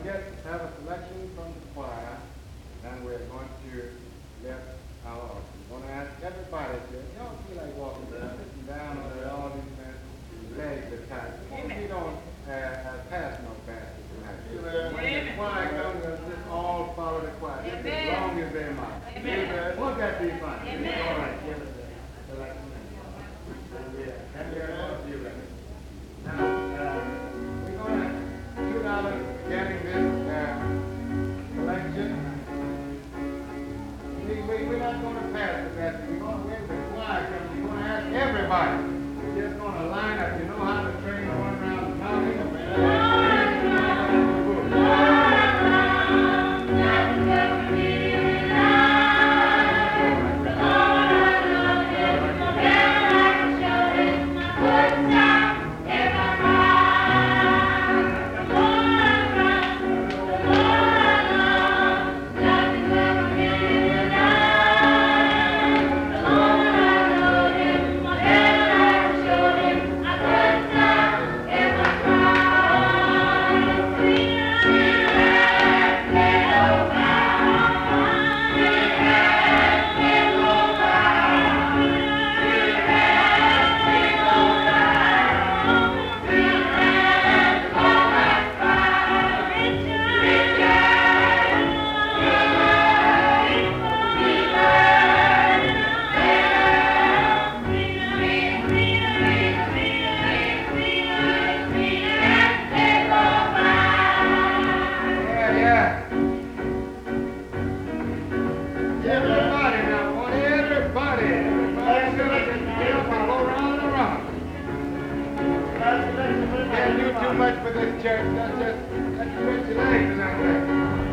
have a selection from the choir, then we're going to let our offering. We're going to ask everybody to, you don't feel like walking down, sitting down on all these men's legs are tight. We don't pass no basket tonight. When the choir comes, just all follow the choir, just as long as they're mine. Amen. Won't that be fun? Amen. All right, give us a selection. And you're going to ready. Now, we're going to $2 getting this collection. We're not going to pass the basket. We're going to wait for the choir comes. We're going to ask everybody. We're just going to line up. You know how to train going around the mountain? Much for this church. Let's stretch your legs tonight.